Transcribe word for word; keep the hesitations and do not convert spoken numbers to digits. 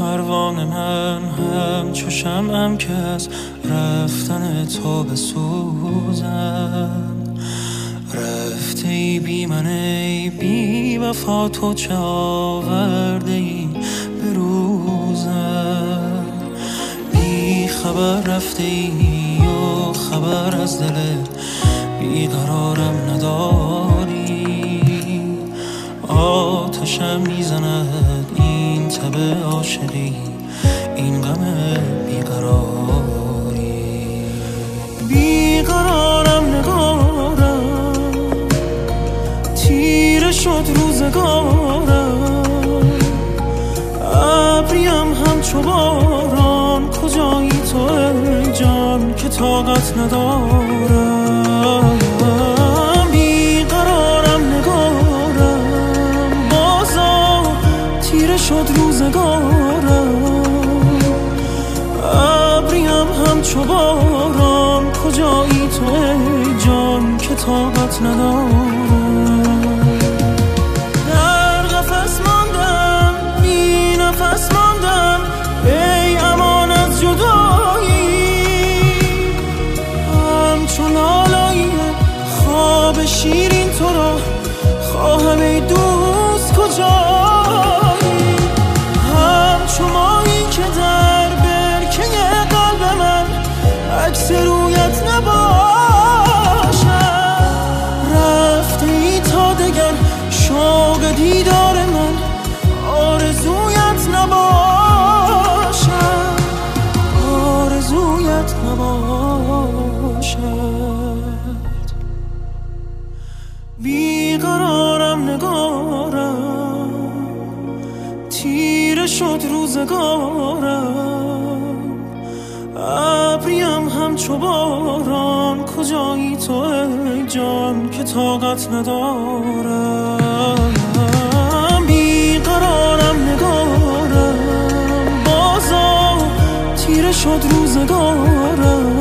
پروانه من همچو شمعم که از رفتن تو بسوزم. رفته ای بی من ای بی وفا، تو چه آورده ای به روزم. بی خبر رفته ای و خبر از دل بیقرارم نداری. آتشم میزند این تب عاشقی، این غم بیقراری. بیقرارم نگارم، تیره شد روزگارم. ابریم همچو باران، کجایی تو ای جان که طاقت ندارم. بیقرارم نگارم، بازا تیره شد روزگارم. ابریم همچو باران، کجایی تو ای جان که طاقت ندارم. در قفس ماندم، بی نفس ماندم، ای امان از جدایی. همچون لالایی خواب شیرین تو را خواهم ای دوست کجایی. همچو مایی که در برکه قلب من عکس رویت نباشد. رفته ای تا دگر شوق دیدار من آرزویت نباشد، آرزویت نباشد. بیقرارم نگارم، تیره شد روزگارم. ابریم همچو باران، کجایی تو ای جان که طاقت ندارم. بیقرارم نگارم، بازا تیره شد روزگارم.